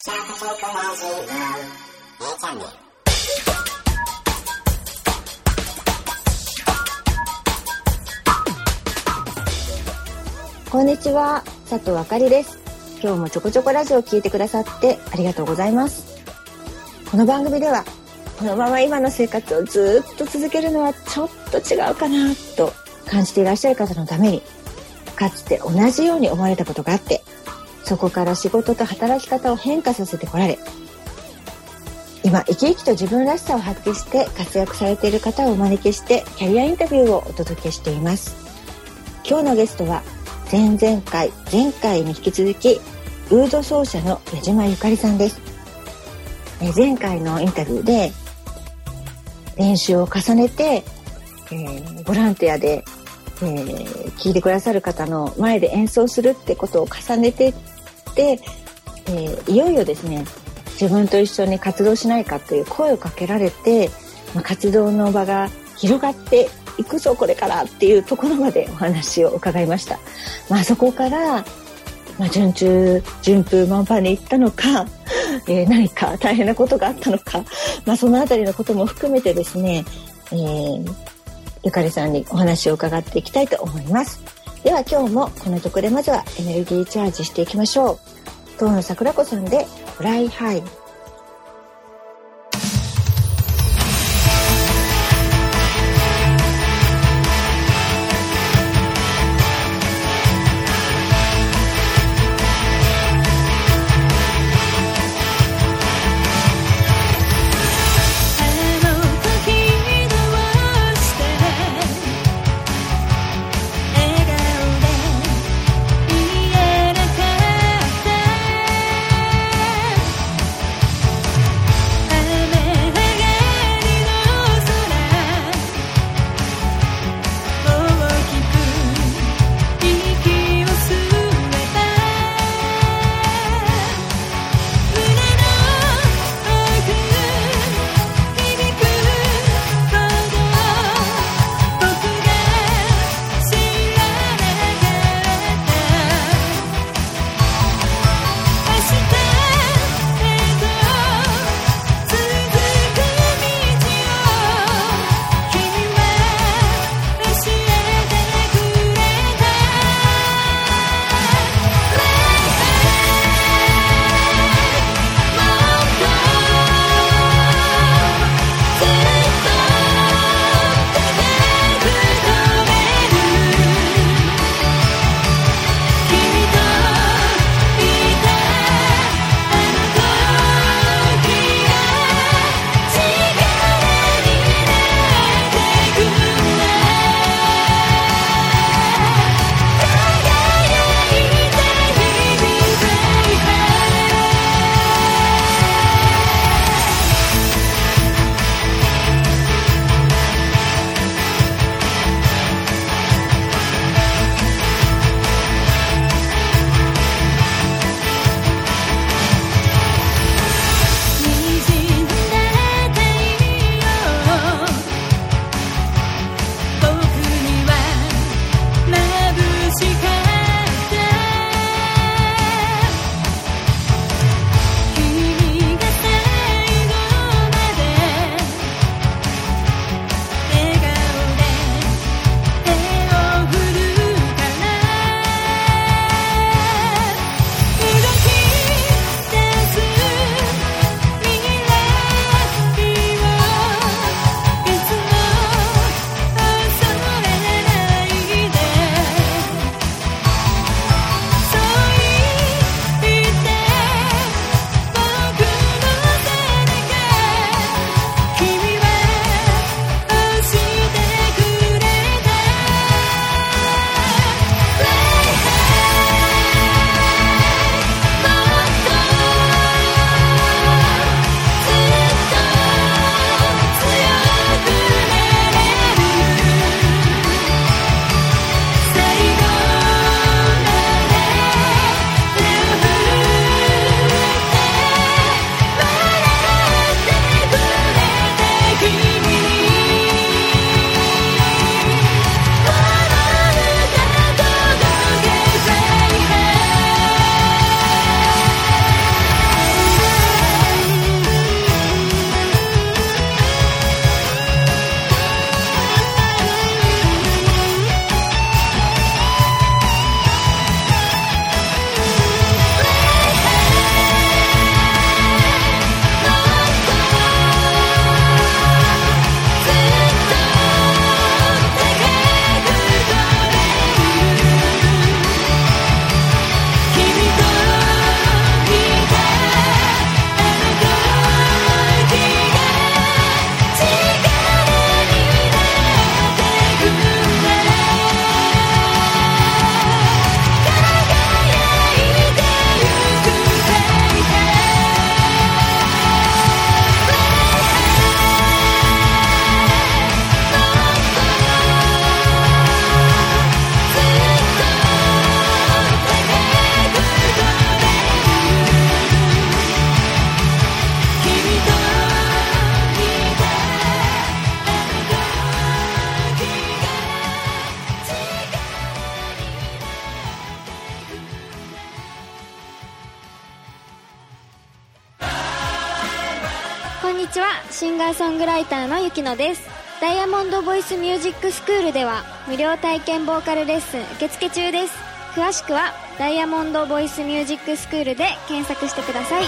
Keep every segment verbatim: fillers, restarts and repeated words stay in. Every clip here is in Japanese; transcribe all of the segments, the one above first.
こんにちは、佐藤あかりです。今日もちょこちょこラジオを聞いてくださってありがとうございます。この番組ではこのまま今の生活をずっと続けるのはちょっと違うかなと感じていらっしゃる方のために、かつて同じように思われたことがあって、そこから仕事と働き方を変化させてこられ、今生き生きと自分らしさを発揮して活躍されている方をお招きしてキャリアインタビューをお届けしています。今日のゲストは前々回前回に引き続きウード奏者の矢島ゆかりさんです。え前回のインタビューで練習を重ねて、えー、ボランティアで、えー、聴いてくださる方の前で演奏するってことを重ねていって、えー、いよいよですね、自分と一緒に活動しないかという声をかけられて、まあ、活動の場が広がっていくぞこれからっていうところまでお話を伺いました。まあ、そこから、まあ、順中順風満帆に行ったのか、えー、何か大変なことがあったのか、まあ、そのあたりのことも含めてですね、えー、ゆかりさんにお話を伺っていきたいと思います。では今日もこの曲でまずはエネルギーチャージしていきましょう。東野桜子さんでフライハイ。 にちは。シンガーソングライターのゆきのです。ダイヤモンドボイスミュージックスクールでは無料体験ボーカルレッスン受付中です。詳しくはダイヤモンドボイスミュージックスクールで検索してください。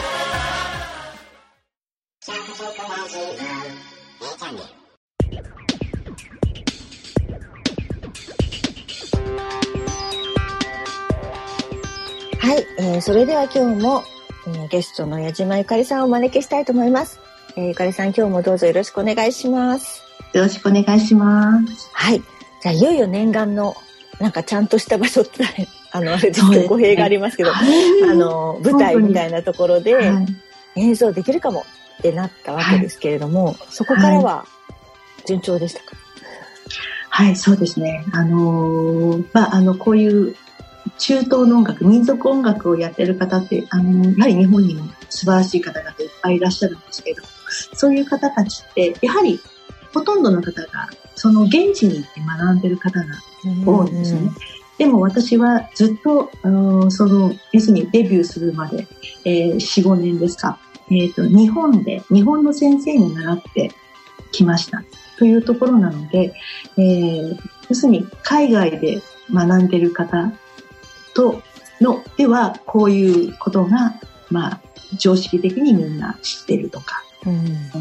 はい、えー、それでは今日も、えー、ゲストの矢島ゆかりさんをお招きしたいと思います。えー、ゆかりさん、今日もどうぞよろしくお願いします。 よろしくお願いします。 はい、じゃあいよいよ念願のなんかちゃんとした場所ってあのあれですけど語弊がありますけど、はい、あの舞台みたいなところで演奏できるかもってなったわけですけれども、はい、そこからは順調でしたか？ はい、はい、そうですね。あのー、まああのこういう中東の音楽、民族音楽をやってる方って、あの、やはり日本にも素晴らしい方々いっぱいいらっしゃるんですけど、そういう方たちって、やはりほとんどの方が、その現地に行って学んでる方が多いんですね。でも私はずっと、その、要するにデビューするまで、えー、よん、ごねんですか、えっと、日本で、日本の先生に習ってきました。というところなので、えー、要するに海外で学んでる方、とのではこういうことが、まあ、常識的にみんな知ってるとか、うん、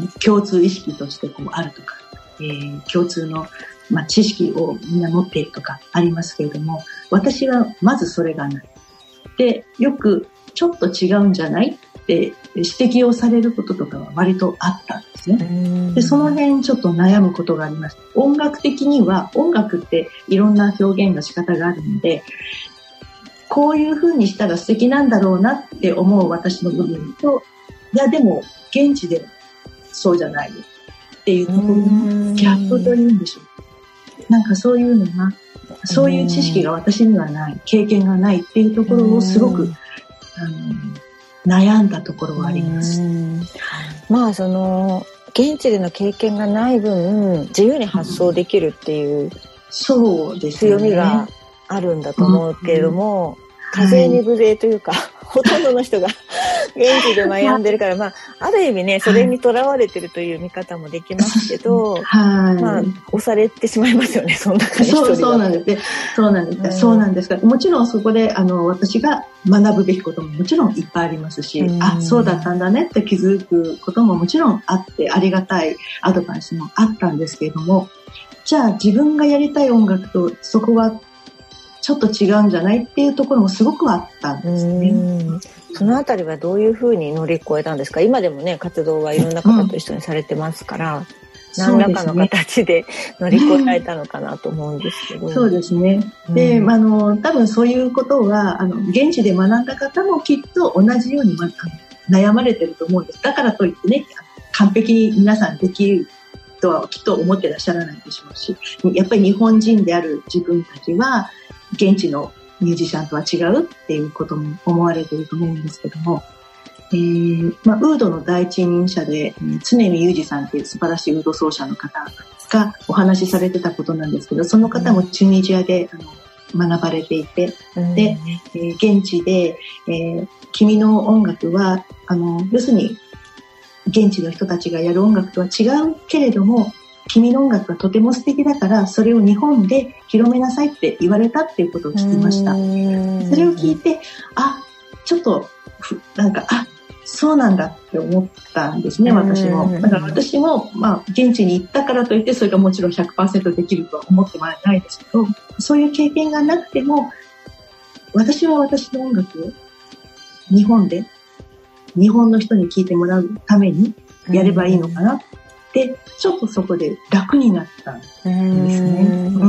共通意識としてこうあるとか、えー、共通の、まあ、知識をみんな持っているとかありますけれども、私はまずそれがない。で、よくちょっと違うんじゃないって指摘をされることとかは割とあったんですね。うん、で、その辺ちょっと悩むことがあります。音楽的には、音楽っていろんな表現の仕方があるので、こういう風にしたら素敵なんだろうなって思う私の部分と、いやでも現地でそうじゃないっていうところのギャップというんでしょう。なんかそういうのが、そういう知識が私にはない、経験がないっていうところをすごくあの悩んだところはあります。 まあその現地での経験がない分自由に発想できるっていう強みがあるんだと思うけれども、風に無勢というか、はい、ほとんどの人が現地で悩んでるから、まあ、ある意味ね、それにとらわれてるという見方もできますけど、はい、まあ、押されてしまいますよね、そんな感じ。 そう、そうなんですね。そうなんです。うん、そうなんですが、もちろんそこで、あの、私が学ぶべきことももちろんいっぱいありますし、うん、あ、そうだったんだねって気づくことももちろんあって、ありがたいアドバイスもあったんですけれども、じゃあ自分がやりたい音楽とそこはちょっと違うんじゃないっていうところもすごくあったんですね。 うん、そのあたりはどういうふうに乗り越えたんですか？今でもね、活動はいろんな方と一緒にされてますから、うん、何らかの形で乗り越えられたのかなと思うんですけど。 そうですね。で、うん、あの、多分そういうことは、あの、現地で学んだ方もきっと同じように、ま、悩まれてると思うんです。だからといってね、完璧に皆さんできるとはきっと思ってらっしゃらないでしょうし、やっぱり日本人である自分たちは、現地のミュージシャンとは違うっていうことも思われていると思うんですけども、えーまあ、ウードの第一人者で常見裕二さんっていう素晴らしいウード奏者の方がお話しされてたことなんですけど、その方もチュニジアであの学ばれていて、うん、で、えー、現地で、えー、君の音楽はあの要するに現地の人たちがやる音楽とは違うけれども、君の音楽がとても素敵だからそれを日本で広めなさいって言われたっていうことを聞きました。それを聞いて、あ、ちょっとなんか、あ、そうなんだって思ったんですね、私も。だから私も、まあ、現地に行ったからといってそれがもちろん ひゃくパーセント できるとは思ってもないですけど、そういう経験がなくても私は私の音楽を日本で日本の人に聴いてもらうためにやればいいのかなで、ちょっとそこで楽になったんですね。うん、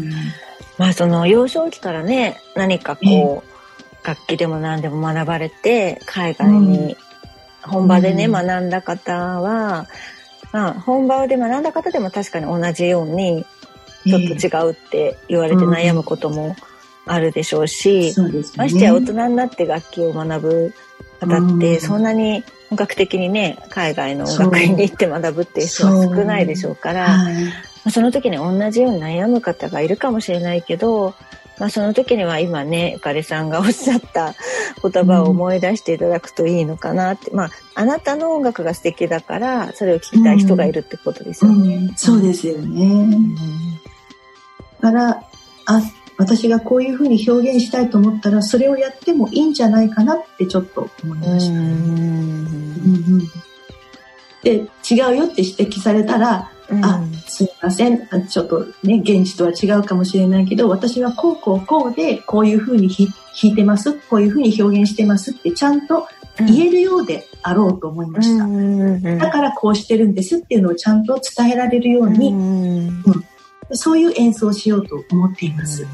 まあその幼少期からね、何かこう楽器でも何でも学ばれて海外に本場でね、うん、学んだ方は、まあ本場で学んだ方でも確かに同じようにちょっと違うって言われて悩むこともあるでしょうし、 そうですね、 ましてや大人になって楽器を学ぶ方ってそんなに本格的にね、海外の音楽院に行って学ぶっていう人は少ないでしょうから、そ, はい、その時に同じように悩む方がいるかもしれないけど、 まあ、その時には今ねゆかりさんがおっしゃった言葉を思い出していただくといいのかなって、うん、まああなたの音楽が素敵だからそれを聞きたい人がいるってことですよね、 うんうん、そうですよね、うん、だからあ私がこういうふうに表現したいと思ったらそれをやってもいいんじゃないかなってちょっと思いました、うんうん、で違うよって指摘されたら、うん、あすみませんちょっとね現地とは違うかもしれないけど私はこうこうこうでこういうふうに弾いてますこういうふうに表現してますってちゃんと言えるようであろうと思いました、うんうんうん、だからこうしてるんですっていうのをちゃんと伝えられるように、うんうんそういう演奏をしようと思っています、うん、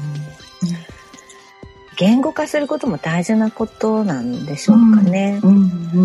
言語化することも大事なことなんでしょうかね、うんうんうん、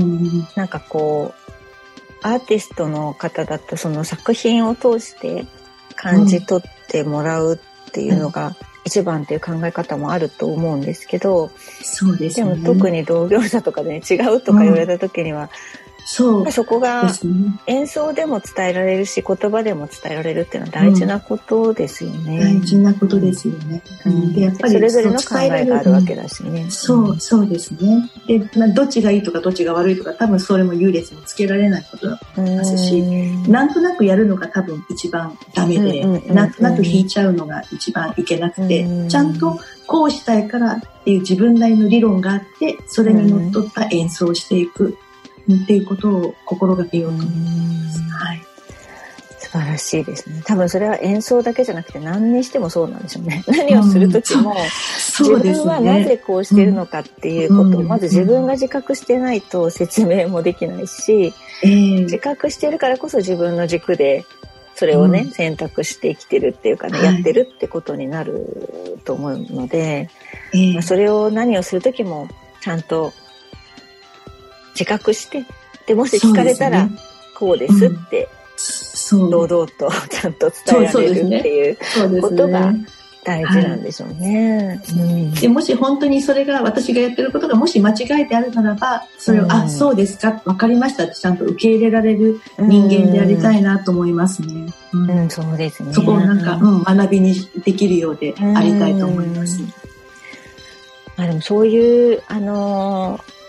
なんかこうアーティストの方だとその作品を通して感じ取ってもらうっていうのが一番っていう考え方もあると思うんですけど、 そうですね、 でも特に同業者とかで、ね、違うとか言われた時には、うんそう、そこが演奏でも伝えられるし言葉でも伝えられるっていうのは大事なことですよね、 うん、大事なことですよね、うん、でやっぱりそれぞれの考えがあるわけだしね、 うん、そうそうですねで、まあ、どっちがいいとかどっちが悪いとか多分それも優劣もつけられないことだと思いますし、うん、なんとなくやるのが多分一番ダメで、うんうんうんうん、なんとなく弾いちゃうのが一番いけなくて、うん、ちゃんとこうしたいからっていう自分なりの理論があってそれにのっとった演奏をしていくっていうことを心がけようと思います、はい、 素晴らしいですね。多分それは演奏だけじゃなくて何にしてもそうなんでしょうね。何をする時も、うん、自分はなぜこうしてるのかっていうことをまず自分が自覚してないと説明もできないし、うん、自覚してるからこそ自分の軸でそれをね、うん、選択して生きてるっていうかね、はい、やってるってことになると思うので、えーまあ、それを何をする時もちゃんと自覚してでもし聞かれたらこうですって堂々とちゃんと伝えられるっていうことが大事なんでしょうね。 はいうん、でもし本当にそれが私がやってることがもし間違いであるならばそれを、うん、あそうですか分かりましたってちゃんと受け入れられる人間でありたいなと思いますね。 うんうん、そうですね。 そこをなんか、うん、学びにできるようでありたいと思います。 まあ、でもそういうあのー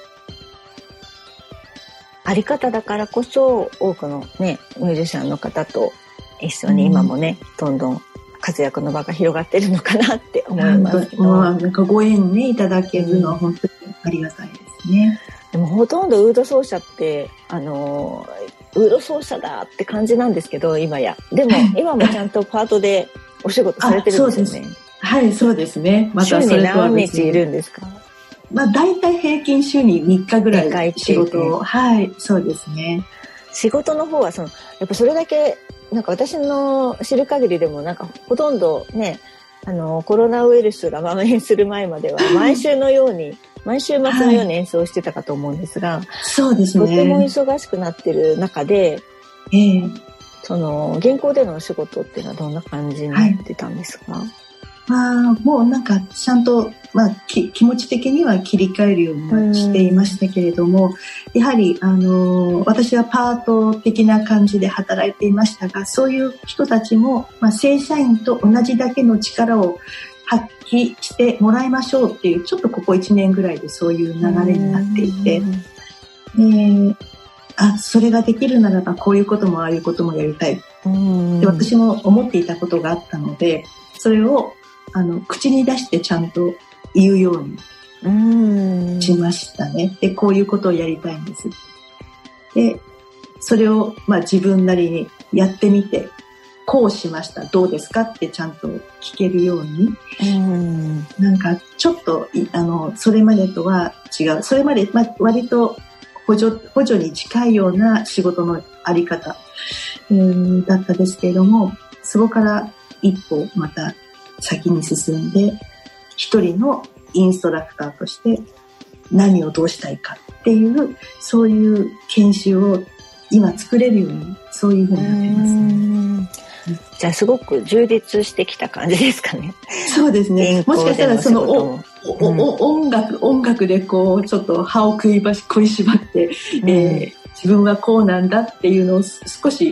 あり方だからこそ多くのねミュージシャンの方と一緒に今もね、うん、どんどん活躍の場が広がってるのかなって思いますけど、 まあ、なんかご縁ねいただけるのは本当にありがたいですね、 うん、でもほとんどウード奏者ってあのウード奏者だって感じなんですけど今やでも今もちゃんとパートでお仕事されてるんですよね。 はいそうですね。 またそれとは別に週に何日いるんですか？ まあ、大体平均週にみっかぐらい仕事をはいそうですね。 仕事の方はそのやっぱそれだけなんか私の知る限りでもなんかほとんどねあのコロナウイルスが蔓延する前までは毎週のように毎週末のように演奏してたかと思うんですが、はい、 そうですね。 とても忙しくなってる中で、えー、その現行でのお仕事っていうのはどんな感じになってたんですか？はいまあ、もうなんかちゃんと、まあ、き気持ち的には切り替えるようにはしていましたけれども、やはり、あの私はパート的な感じで働いていましたがそういう人たちも、まあ、正社員と同じだけの力を発揮してもらいましょうっていうちょっとここいちねんぐらいでそういう流れになっていて、えー、あそれができるならばこういうこともああいうこともやりたいで私も思っていたことがあったのでそれをあの口に出してちゃんと言うようにしましたね。でこういうことをやりたいんです。でそれを、まあ、自分なりにやってみてこうしましたどうですかってちゃんと聞けるようにうんなんかちょっとあのそれまでとは違うそれまで、まあ、割と補助、補助に近いような仕事のあり方うんだったですけれどもそこから一歩また先に進んで一人のインストラクターとして何をどうしたいかっていうそういう研修を今作れるようにそういうふうになってますね。 じゃあすごく充実してきた感じですかね。 そうですね。もしかしたらそのおおお音楽音楽でこうちょっと歯を食いばし食いしばって、うんえー、自分はこうなんだっていうのを少し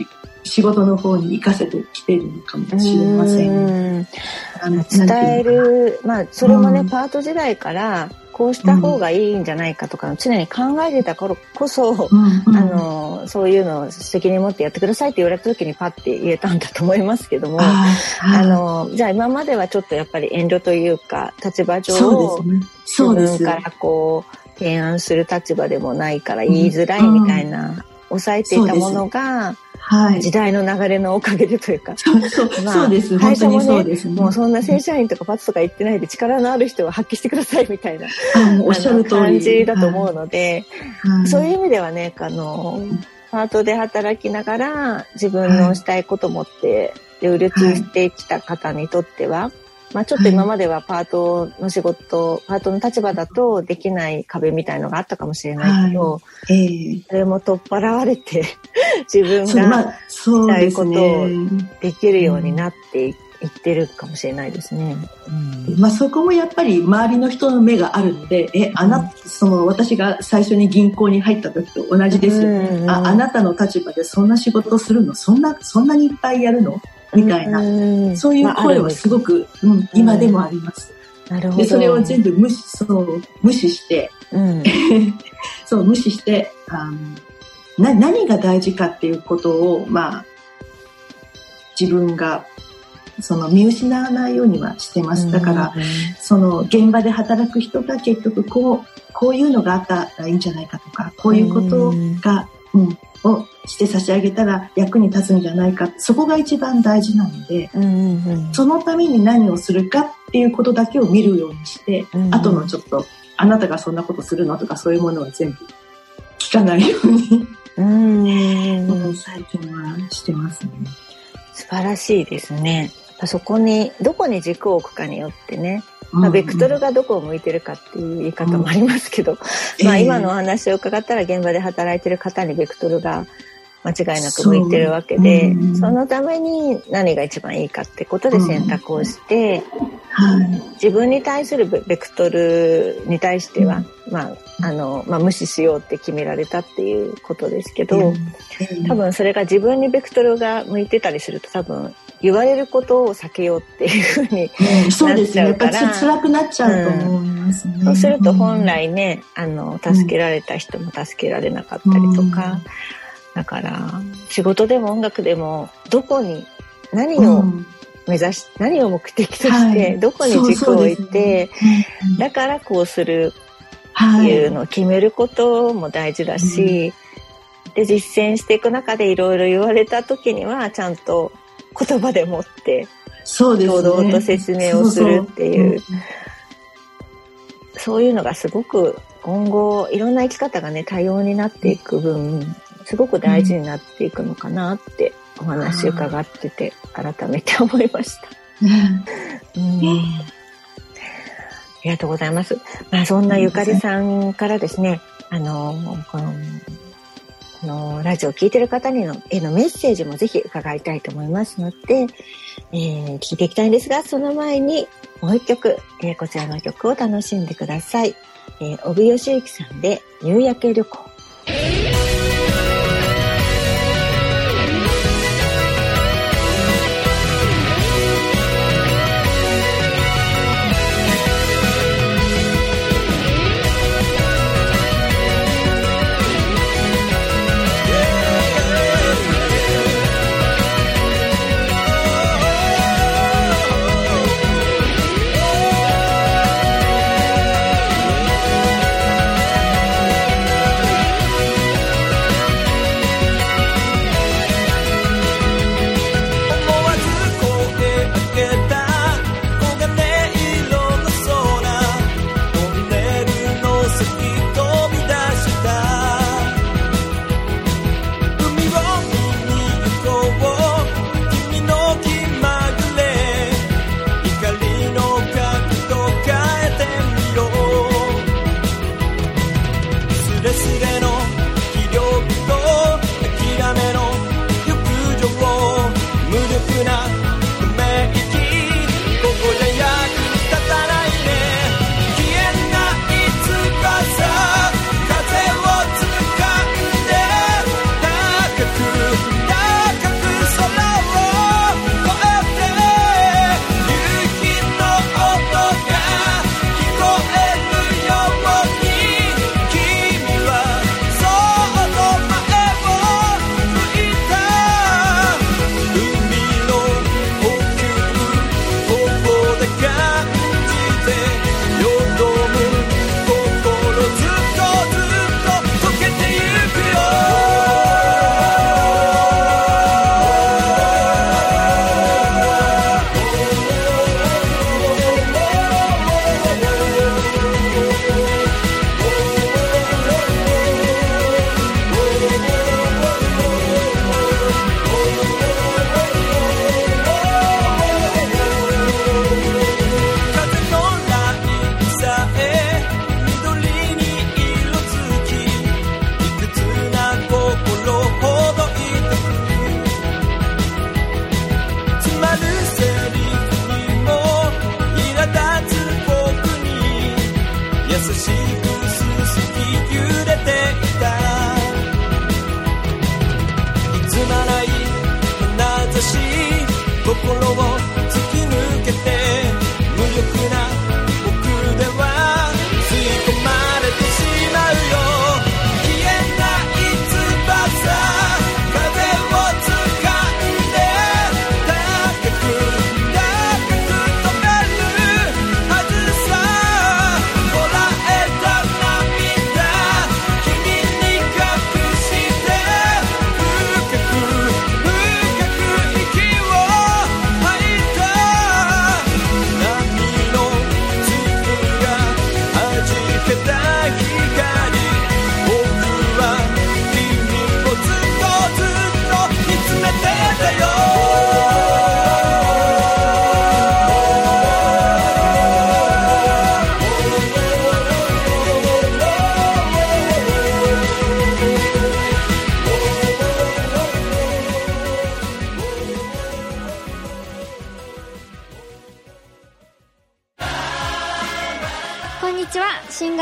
仕事の方に活かせてきているのかもしれません。 ん伝える、まあそれもね、 うん、 パート時代からこうした方がいいんじゃないかとか常に考えてた頃こそ、うんうん、あのそういうのを責任持ってやってくださいって言われた時にパッて言えたんだと思いますけども、あのじゃあ今まではちょっとやっぱり遠慮というか立場上を自分からこう提案する立場でもないから言いづらいみたいな、うん、抑えていたものが、はい、時代の流れのおかげでというか、 そうそう、まあ、そうです。会社もね、 ね、もうそんな正社員とかパツとか言ってないで力のある人は発揮してくださいみたいなおっしゃる通り感じだと思うので、はい、そういう意味ではね、あの、パートで働きながら自分のしたいことを持って両立してきた方にとっては、はい、まあ、ちょっと今まではパートの仕事、はい、パートの立場だとできない壁みたいのがあったかもしれないけど、はい、えー、それも取っ払われて自分がしたいことをできるようになっていってるかもしれないですね。 うん、まあ、そこもやっぱり周りの人の目があるので、え、あな、その私が最初に銀行に入った時と同じですよね。うんうん、あ、あなたの立場でそんな仕事するの、そんな、そんなにいっぱいやるのみたいな、うん、そういう声はすごく、まあ、うん、今でもあります。うん、なるほど。で、それを全部無視、そう、無視して、うん、そう、無視して、あのな、何が大事かっていうことを、まあ、自分が、その見失わないようにはしてます。だから、うん、その現場で働く人が結局こう、こういうのがあったらいいんじゃないかとか、こういうことが、うん、をして差し上げたら役に立つんじゃないか、そこが一番大事なので、うんうん、そのために何をするかっていうことだけを見るようにして、うん、後のちょっとあなたがそんなことするのとかそういうものは全部聞かないようにうん、最近はしてますね。 素晴らしいですね。そこにどこに軸を置くかによってね、まあ、ベクトルがどこを向いてるかっていう言い方もありますけど、うんまあ、今のお話を伺ったら現場で働いてる方にベクトルが間違いなく向いてるわけで、 そ,、うん、そのために何が一番いいかってことで選択をして、うんはい、自分に対するベクトルに対しては、うんまああのまあ、無視しようって決められたっていうことですけど、うん、多分それが自分にベクトルが向いてたりすると多分言われることを避けようっていうふうになっちゃうから、うん、そうですね、やっぱり辛くなっちゃうと思いますね、うん、 そうすると本来ね、あの助けられた人も助けられなかったりとか、うん、だから仕事でも音楽でもどこに何を目指し、うん、何を目的として、はい、どこに軸を置いて、ね、だからこうするっていうのを決めることも大事だし、はい、で実践していく中でいろいろ言われた時にはちゃんと言葉でもって堂々と説明をするっていう、そういうのがすごく今後いろんな生き方がね多様になっていく分すごく大事になっていくのかなってお話伺ってて改めて思いました、うん、ありがとうございます。まあ、そんなゆかりさんからですね、あのこのあのラジオを聞いてる方にのへのメッセージもぜひ伺いたいと思いますので、えー、聞いていきたいんですが、その前にもう一曲、えー、こちらの曲を楽しんでください。えー、帯義行さんで夕焼け旅行。 「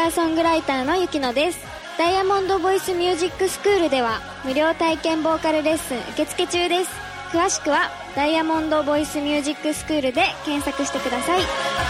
ガーソングライターのゆきのです。ダイヤモンドボイスミュージックスクールでは無料体験ボーカルレッスン受付中です。詳しくはダイヤモンドボイスミュージックスクールで検索してください。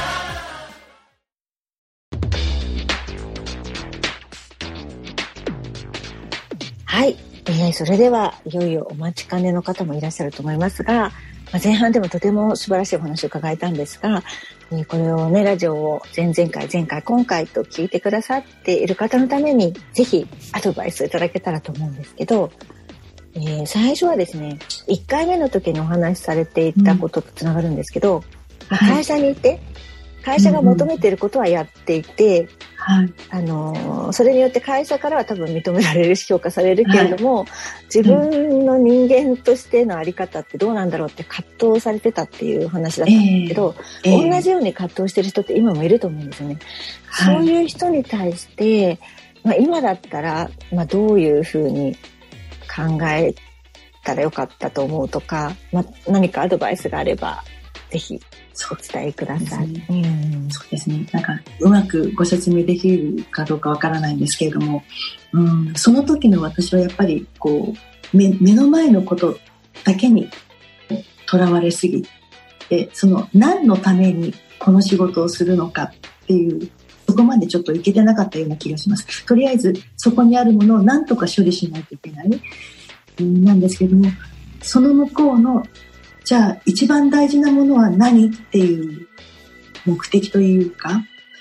はい、えー、それではいよいよお待ちかねの方もいらっしゃると思いますが、まあ、前半でもとても素晴らしいお話を伺えたんですが、えー、これをねラジオを前々回前回今回と聞いてくださっている方のためにぜひアドバイスをいただけたらと思うんですけど、えー、最初はですねいっかいめの時にお話しされていたこととつながるんですけど、うん、会社にいて会社が求めていることはやっていて、うんうん、あのそれによって会社からは多分認められるし評価されるけれども、はい、自分の人間としての在り方ってどうなんだろうって葛藤されてたっていう話だったんですけど、えーえー、同じように葛藤してる人って今もいると思うんですよね、はい、そういう人に対して、まあ、今だったら、まあ、どういうふうに考えたらよかったと思うとか、まあ、何かアドバイスがあればぜひお伝えください。 そうですね。うん、そうですね。なんかうまくご説明できるかどうかわからないんですけれども、うん、その時の私はやっぱりこう 目, 目の前のことだけにとらわれすぎて、その何のためにこの仕事をするのかっていうそこまでちょっといけてなかったような気がします。とりあえずそこにあるものを何とか処理しないといけない、うん、なんですけれども、その向こうのじゃあ一番大事なものは何っていう目的というか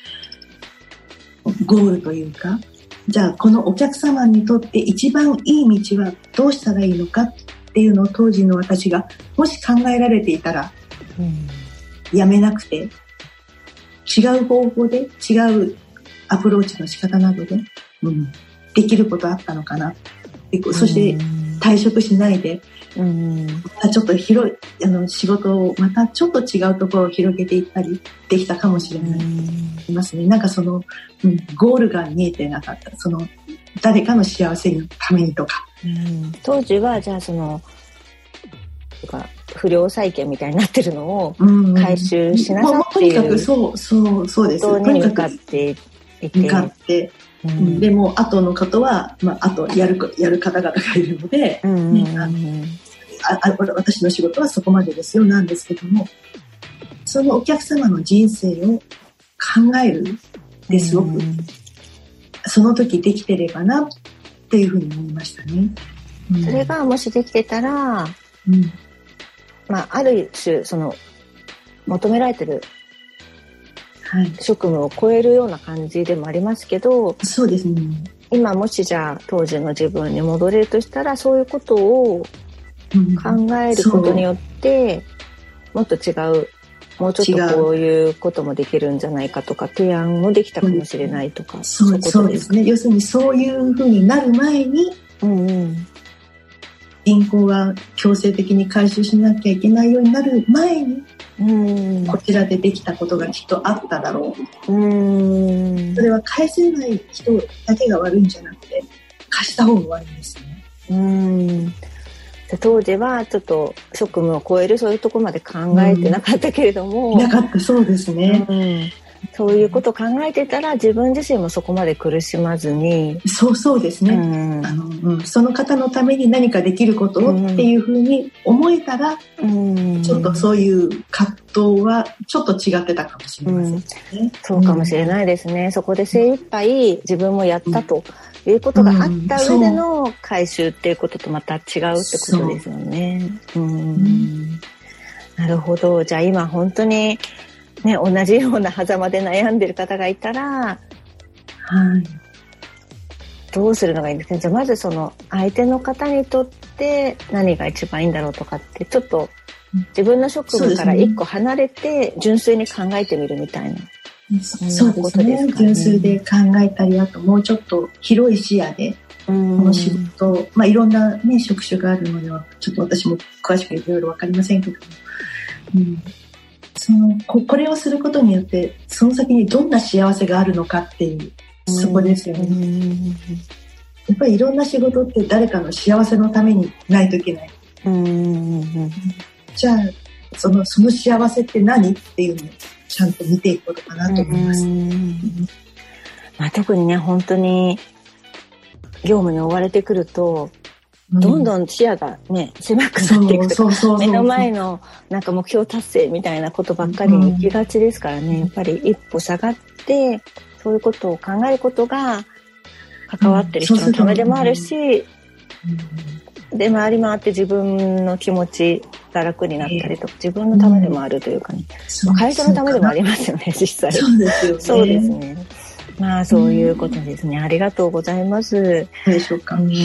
ゴールというか、じゃあこのお客様にとって一番いい道はどうしたらいいのかっていうのを当時の私がもし考えられていたら、うん、やめなくて違う方法で違うアプローチの仕方などで、うん、できることあったのかな。そして退職しないで、うん、またちょっと広いあの仕事をまたちょっと違うところを広げていったりできたかもしれない、うん、ますね。なんかその、うん、ゴールが見えてなかった。その誰かの幸せのためにとか、 うん、当時はじゃあそのとか不良債権みたいになってるのを回収しなさっていう、 うん、とにかくそうそうそうです。 本当に向かっていて向かってうん、でも後の方は、まあ、あとやる、やる方々がいるので、うんね、あのああ私の仕事はそこまでですよなんですけども、そのお客様の人生を考えるですごく、うん、その時できてればなっていうふうに思いましたね、 うん、それがもしできてたら、うんまあ、ある種その求められてる職務を超えるような感じでもありますけど、 そうですね。 今もしじゃあ当時の自分に戻れるとしたら、そういうことを考えることによって、うん、もっと違う、もうちょっとこういうこともできるんじゃないかとか、提案もできたかもしれないとか、うん、 そういうことですね。要するにそういうふうになる前に、うんうん、銀行が強制的に回収しなきゃいけないようになる前に、うんこちらでできたことがきっとあっただろう。うんそれは返せない人だけが悪いんじゃなくて貸した方が悪いんですね。 うん当時はちょっと職務を超えるそういうところまで考えてなかったけれども、 うん、なかったそうですね、 うん、そういうことを考えてたら自分自身もそこまで苦しまずにそうそうですね、うんあのうん、その方のために何かできることをっていうふうに思えたら、うん、ちょっとそういう葛藤はちょっと違ってたかもしれませんね、うん、 そうかもしれないですね、うん、そこで精一杯自分もやったということがあった上での回収っていうこととまた違うってことですよね。うん、うん、なるほど。じゃあ今本当にね、同じような狭間で悩んでる方がいたら、はい、どうするのがいいんですか。じゃあまずその相手の方にとって何が一番いいんだろうとかってちょっと自分の職務から一個離れて純粋に考えてみるみたいな。 そうですね。純粋で考えたり、あともうちょっと広い視野でこの仕事、まあいろんなね職種があるのではちょっと私も詳しくいろいろわかりませんけども。うんその こ, これをすることによってその先にどんな幸せがあるのかっていうそこですよね。やっぱりいろんな仕事って誰かの幸せのためにないといけない。うんじゃあその、その幸せって何っていうのをちゃんと見ていくことかなと思います。 まあ、特にね本当に業務に追われてくると、うん、どんどん視野がね狭くなっていくとか、目の前のなんか目標達成みたいなことばっかりに行きがちですからね、うん、やっぱり一歩下がってそういうことを考えることが関わってる人のためでもあるし、うん、で回り回って自分の気持ちが楽になったりとか、自分のためでもあるというかね、うんまあ、会社のためでもありますよね実際。 そうですよね。 そうですね。まあそういうことですね、うん、ありがとうございます。 でしょうか。 うん、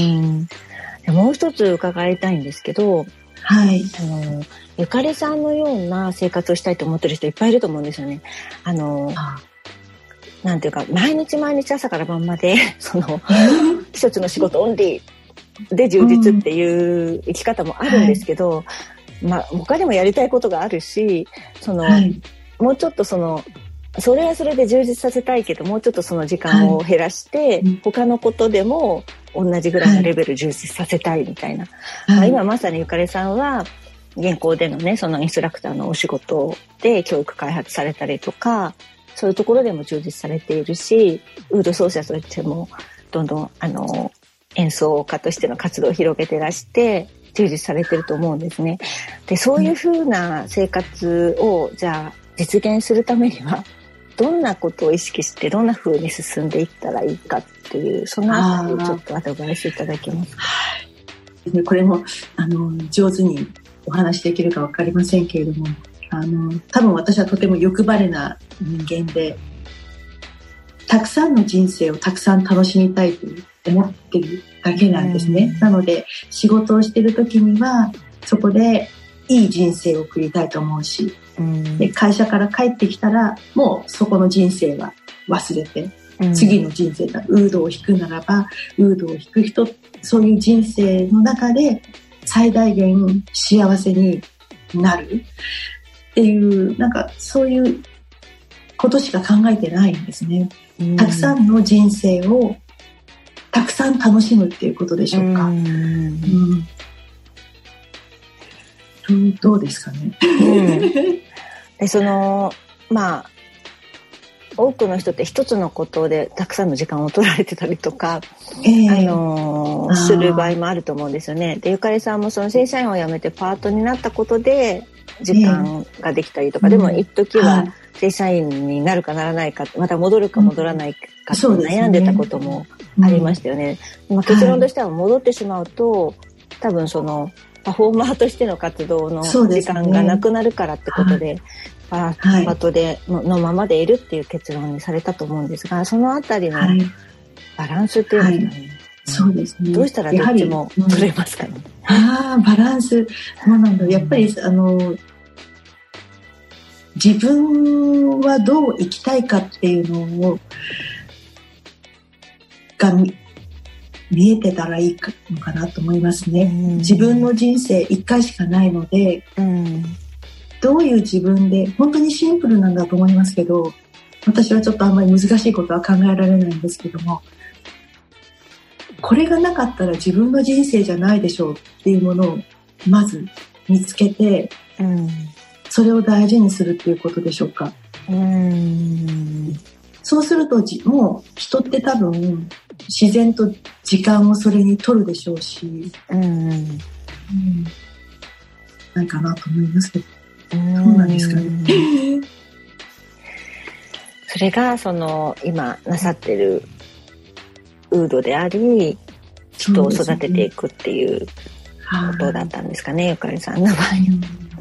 もう一つ伺いたいんですけど、 はい、 あのゆかりさんのような生活をしたいと思ってる人いっぱいいると思うんですよね。あのあなんていうか毎日毎日朝から晩までその一つの仕事オンリーで充実っていう生き方もあるんですけど、うん、まあ他にもやりたいことがあるし、その、はい、もうちょっとそのそれはそれで充実させたいけどもうちょっとその時間を減らして、はい、他のことでも同じぐらいのレベル充実させたいみたいな、はいまあ、今まさにゆかりさんは現行でのねそのインストラクターのお仕事で教育開発されたりとかそういうところでも充実されているし、ウード奏者としてもどんどんあの演奏家としての活動を広げてらして充実されてると思うんですね。でそういう風な生活をじゃあ実現するためにはどんなことを意識してどんな風に進んでいったらいいかっていうそのあたりをちょっとアドバイスいただけますか。 はい、これもあの上手にお話できるか分かりませんけれども、あの多分私はとても欲張りな人間でたくさんの人生をたくさん楽しみたいと思ってるだけなんですね。なので仕事をしている時にはそこでいい人生を送りたいと思うし、で会社から帰ってきたらもうそこの人生は忘れて、うん、次の人生だウードを弾くならばウードを弾く人、そういう人生の中で最大限幸せになるっていうなんかそういうことしか考えてないんですね、うん、たくさんの人生をたくさん楽しむっていうことでしょうか、うんうん、どうですかね、 うんでそのまあ多くの人って一つのことでたくさんの時間を取られてたりとか、えー、あのー、する場合もあると思うんですよね。でゆかりさんもその正社員を辞めてパートになったことで時間ができたりとか、えー、でも一時は正社員になるかならないか、また戻るか戻らないかって悩んでたこともありましたよね。うんまあ、結論としては戻ってしまうと、多分そのパフォーマーとしての活動の時間がなくなるからってことで、パートで の, のままでいるっていう結論にされたと思うんですが、そのあたりのバランスっていうんですかね、はいはい、そうですね、どうしたらどっちも取れますかね。 うん、ああバランス、そうなんだ。やっぱりあの自分はどう生きたいかっていうのをが見えてたらいいのかなと思いますね、うん、自分の人生いっかいしかないので、うん、どういう自分で本当にシンプルなんだと思いますけど、私はちょっとあんまり難しいことは考えられないんですけども、これがなかったら自分の人生じゃないでしょうっていうものをまず見つけて、うん、それを大事にするっていうことでしょうか、うん、そうするともう人って多分自然と時間をそれに取るでしょうし、うんうん、ないかなと思いますけど、そうなんですかね。 それがその今なさってるウードであり、人を育てていくっていうことだったんですかね、ゆかりさんの場合。うん、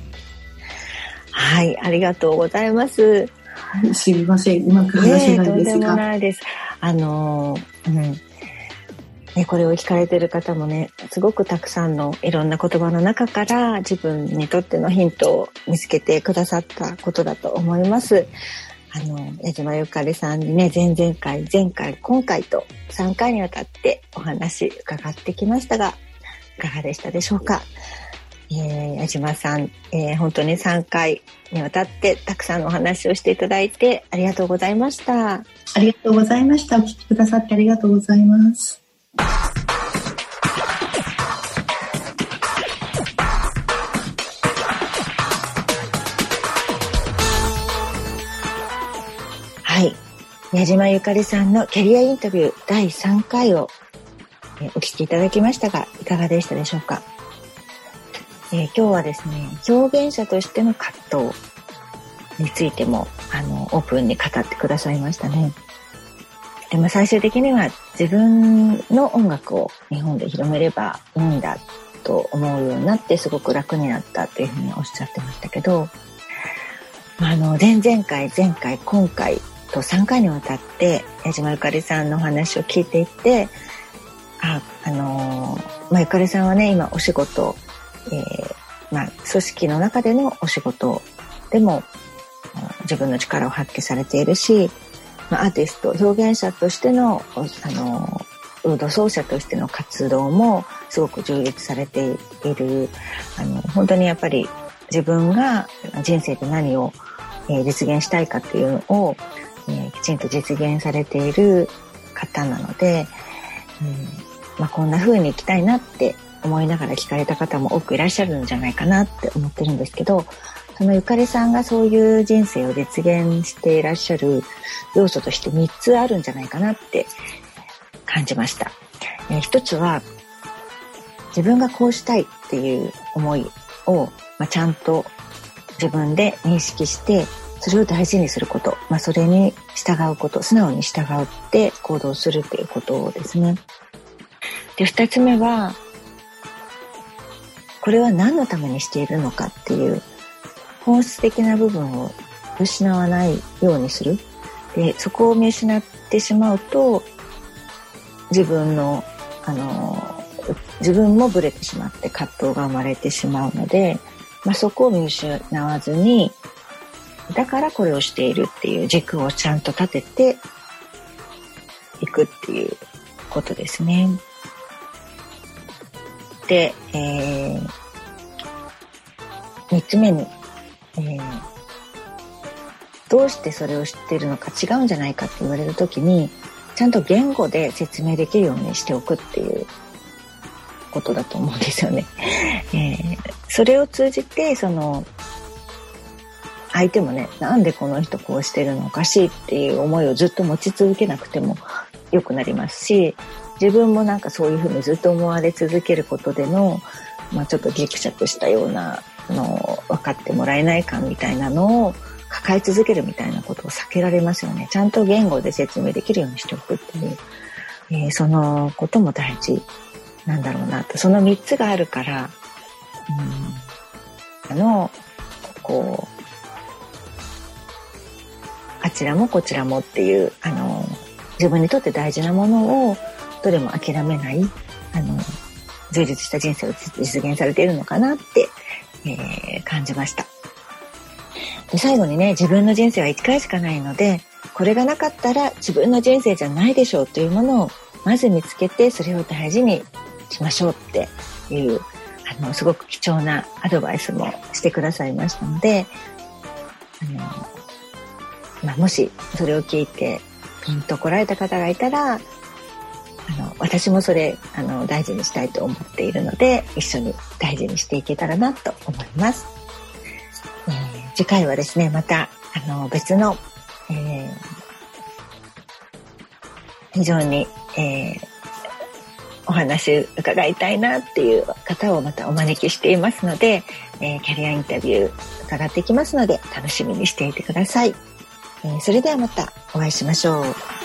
はい、ありがとうございます。 すみません、うまく話せないですが、ね、とんでもないです。あの、うんね、これを聞かれている方もね、すごくたくさんのいろんな言葉の中から自分にとってのヒントを見つけてくださったことだと思います。あの矢島ゆかりさんにね、前々回前回今回とさんかいにわたってお話伺ってきましたが、いかがでしたでしょうか。えー、矢島さん、えー、本当にさんかいにわたってたくさんのお話をしていただいてありがとうございました。 ありがとうございました。お聞きくださってありがとうございます。 はい、 矢島ゆかりさんのキャリアインタビューだいさんかいをお聞きいただきましたが、いかがでしたでしょうか。えー、今日はですね、表現者としての葛藤についてもあのオープンに語ってくださいましたね。でも最終的には自分の音楽を日本で広めればいいんだと思うようになって、すごく楽になったというふうにおっしゃってましたけど、あの前々回前回今回とさんかいにわたって矢島ゆかりさんのお話を聞いていて、あ、あのーまあ、ゆかりさんはね今お仕事、えーまあ、組織の中でのお仕事でも自分の力を発揮されているし、まあ、アーティスト表現者としての、あのー、ウード奏者としての活動もすごく充実されている。あの本当にやっぱり自分が人生で何を、えー、実現したいかっていうのを、えー、きちんと実現されている方なので、うんまあ、こんな風に生きたいなって思いながら聞かれた方も多くいらっしゃるんじゃないかなって思ってるんですけど、そのゆかりさんがそういう人生を実現していらっしゃる要素としてみっつあるんじゃないかなって感じました。えー、一つは自分がこうしたいっていう思いを、まあ、ちゃんと自分で認識してそれを大事にすること、まあ、それに従うこと、素直に従って行動するということですね。で、二つ目はこれは何のためにしているのかっていう本質的な部分を失わないようにする。で、そこを見失ってしまうと自分のあの自分もブレてしまって葛藤が生まれてしまうので、まあ、そこを見失わずに、だからこれをしているっていう軸をちゃんと立てていくっていうことですね。で、えー、みっつめに、えー、どうしてそれを知っているのか違うんじゃないかって言われるときに、ちゃんと言語で説明できるようにしておくっていうことだと思うんですよね。えー、それを通じてその相手もね、なんでこの人こうしてるのおかしいっていう思いをずっと持ち続けなくてもよくなりますし、自分もなんかそういうふうにずっと思われ続けることでの、まあ、ちょっとギクシャクしたようなの分かってもらえない感みたいなのを抱え続けるみたいなことを避けられますよね。ちゃんと言語で説明できるようにしておくっていう、えー、そのことも大事なんだろうなと。そのみっつがあるから、うん、あのこうあちらもこちらもっていう、あの自分にとって大事なものをどれも諦めない、あの充実した人生を実現されているのかなって、えー、感じました。で、最後にね、自分の人生はいっかいしかないので、これがなかったら自分の人生じゃないでしょうというものをまず見つけて、それを大事にしましょうっていう、あのすごく貴重なアドバイスもしてくださいましたので、あの、まあ、もしそれを聞いてピンと来られた方がいたら、あの私もそれあの大事にしたいと思っているので、一緒に大事にしていけたらなと思います。えー、次回はですね、またあの別の、えー、非常に、えー、お話伺いたいなっていう方をまたお招きしていますので、えー、キャリアインタビュー伺っていきますので楽しみにしていてください。えー、それではまたお会いしましょう。